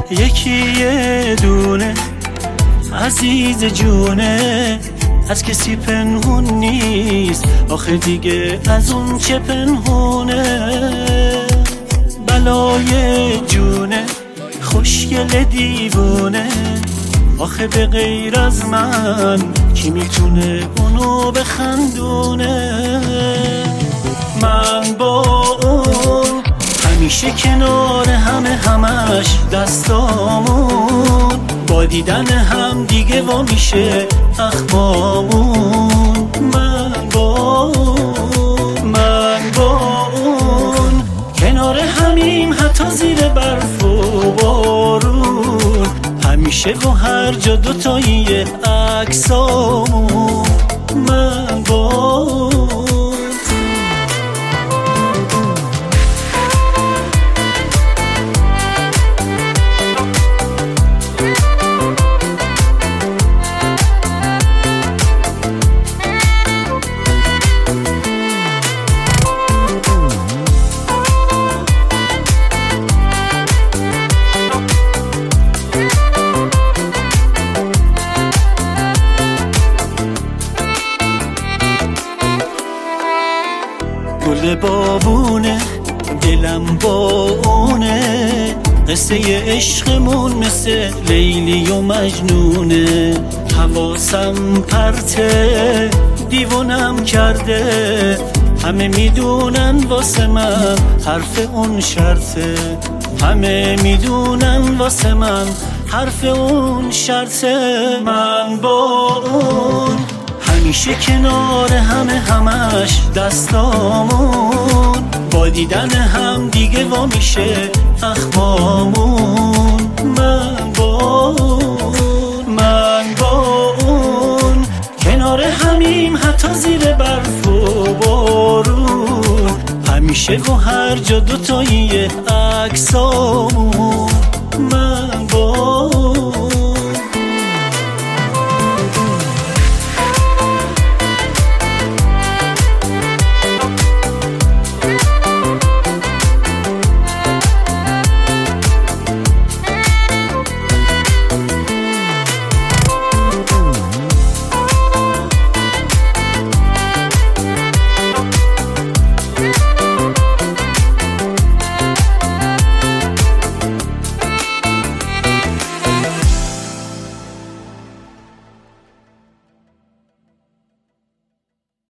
یکی یه دونه عزیز جونه، از کسی پنهون نیست آخه دیگه از اون چه پنهونه. بلای جونه خوشگل دیوونه، آخه به غیر از من کی میتونه اونو بخندونه. من با اون همیشه کنار همش دستامون، با دیدن هم دیگه وا میشه اخمامون. من با اون کنار همیم حتی زیر برف و بارون، همیشه و هر جا دوتاییه عکسامون. من با گل بابونه دلم با اونه، قصه عشقمون مثل لیلی و مجنونه. حواسم پرته دیوونم کرده، همه میدونن واسه من حرف اون شرطه. همه میدونن واسه من حرف اون شرطه. من با اون همیشه کنار همش دستامون، با دیدن هم دیگه وا میشه اخمامون. من با اون کنار همیم حتی زیر برف و بارون، همیشه و هر جا دوتاییه عکسامون.